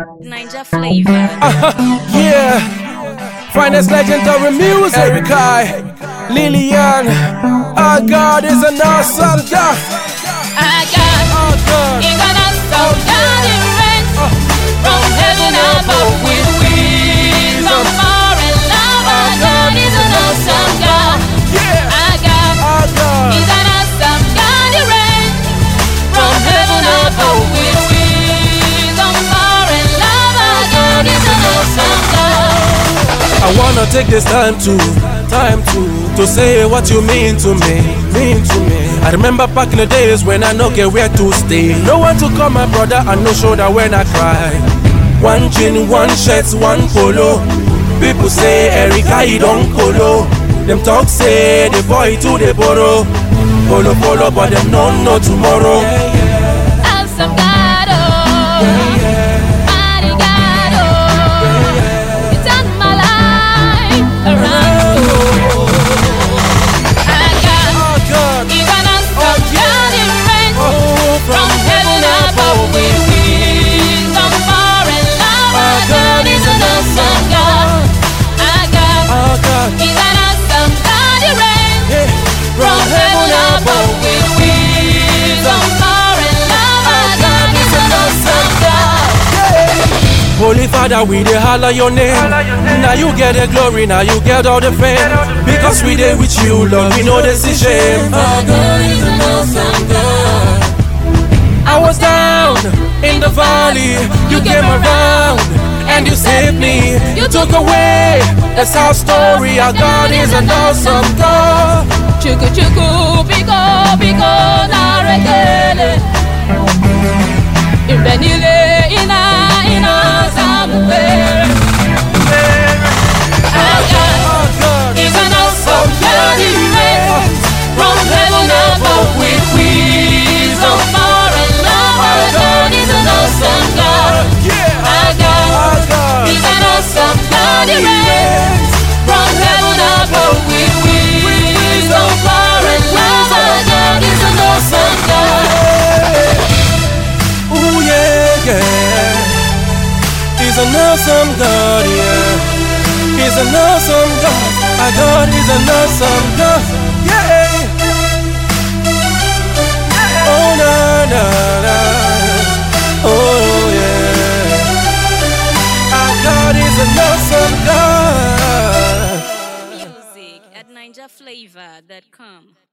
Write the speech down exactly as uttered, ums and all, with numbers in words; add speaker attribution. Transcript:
Speaker 1: Ninja flavor.
Speaker 2: Yeah, finest legendary music. Eric I, Lillian. Our God is an awesome God.
Speaker 3: Our God,
Speaker 2: Our God.
Speaker 3: He's an awesome God. He reigns from heaven above with wisdom, power, and love. Our God is an awesome God.
Speaker 2: Yeah,
Speaker 3: Our God,
Speaker 2: our God.
Speaker 3: He's an awesome God. He reigns from heaven above with wisdom, power, and love. Our God is an awesome God.
Speaker 2: I wanna take this time to, time to, to say what you mean to me, mean to me. I remember back in the days when I no get where to stay. No one to call my brother and no shoulder when I cry. One gin, one shirts, one polo. People say Erica he don't polo. Them talk say the boy to the borrow. Polo polo but them no know tomorrow.
Speaker 3: Awesome God, oh, mighty God, oh, you turned my life around. Our God,
Speaker 2: Our God,
Speaker 3: He's an awesome God. He reigns
Speaker 2: oh,
Speaker 3: from heaven above with wisdom, power, and love. Our God is an awesome God. Our God,
Speaker 2: our God,
Speaker 3: He's an awesome God. He reigns
Speaker 2: yeah,
Speaker 3: from heaven above with wisdom, power, and love. Our God is an awesome God.
Speaker 2: Holy Father, we dey holler your name. Now you get the glory, now you get all the fame. Because we dey with you, Lord, we know this is shame.
Speaker 3: Our God is an awesome God.
Speaker 2: I was down in the valley, you came around and you saved me. You took away the sad story. Our God is an awesome God.
Speaker 3: Chuku chuku biko biko na rekele. Imbenile ina ina samuwe. Our God
Speaker 2: Our God,
Speaker 3: is an awesome God. He reigns from heaven above with wisdom, power, and love. Our God is an awesome God.
Speaker 2: yeah,
Speaker 3: Our God
Speaker 2: our God,
Speaker 3: is an awesome God. He reigns from heaven above with wisdom, power, and love. Our God is an awesome God.
Speaker 2: ooh yeah, yeah. He's an awesome God, yeah. He's an awesome God. Our God is an awesome God, yeah. Oh na na na, oh yeah. Our God is an awesome God.
Speaker 1: Music at ninja flavor dot com.